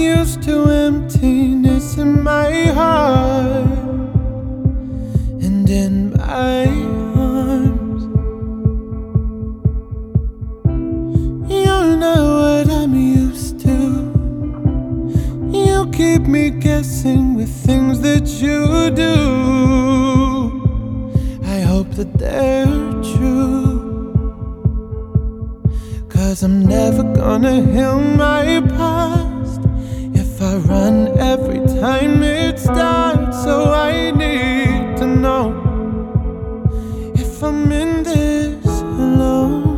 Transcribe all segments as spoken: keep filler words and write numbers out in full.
used to emptiness in my heart and in my arms. You're not what I'm used to. You keep me guessing with things that you do. I hope that they're true, 'cause I'm never gonna heal my past if I run every time it starts. So I need to know if I'm in this alone.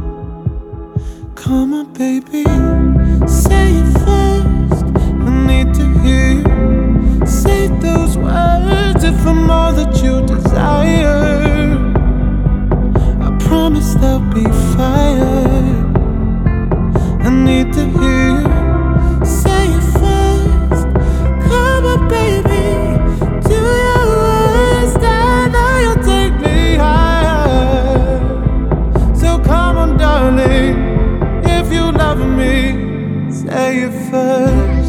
Come on, baby, say it first. I need to hear you say those words. If I'm all that you desire, I promise there'll be fire. I need to hear you say it first. Come on, baby, do you understand that you'll take me higher? So come on, darling, if you love me, say it first.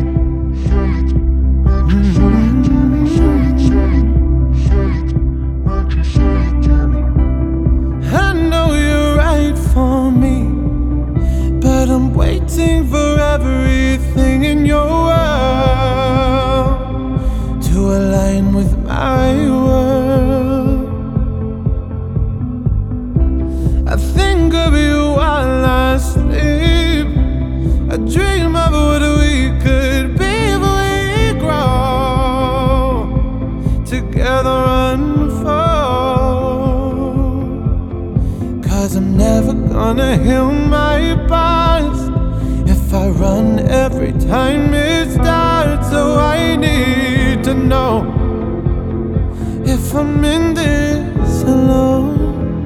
I know you're right for me, but I'm waiting for everything in your world to align with my world. I think of you while I sleep. I dream of what we could be if we grow together unfold. 'Cause I'm never gonna heal my past if I run every time it starts. So I need to know if I'm in this alone.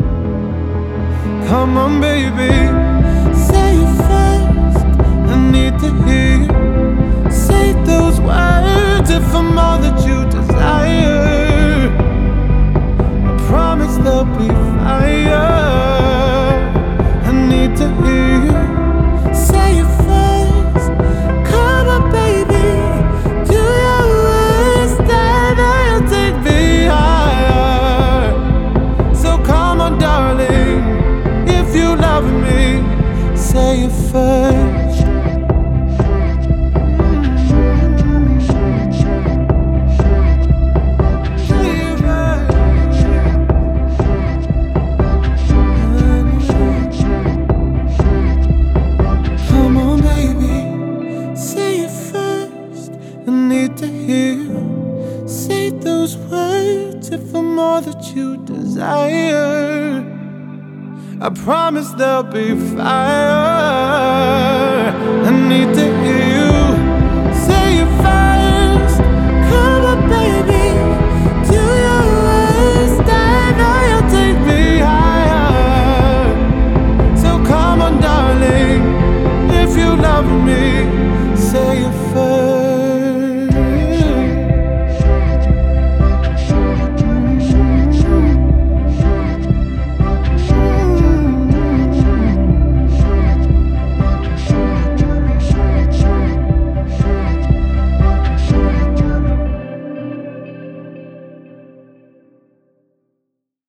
Come on, baby, say it first. I need to hear you say those words. If I'm all that you desire, I promise there'll be fire. I need to hear you say it first. Come on, baby, do you understand that you'll take me higher? So come on, darling, if you love me, say it first. I need to hear you say those words. If I'm all that you desire, I promise there'll be fire. I need to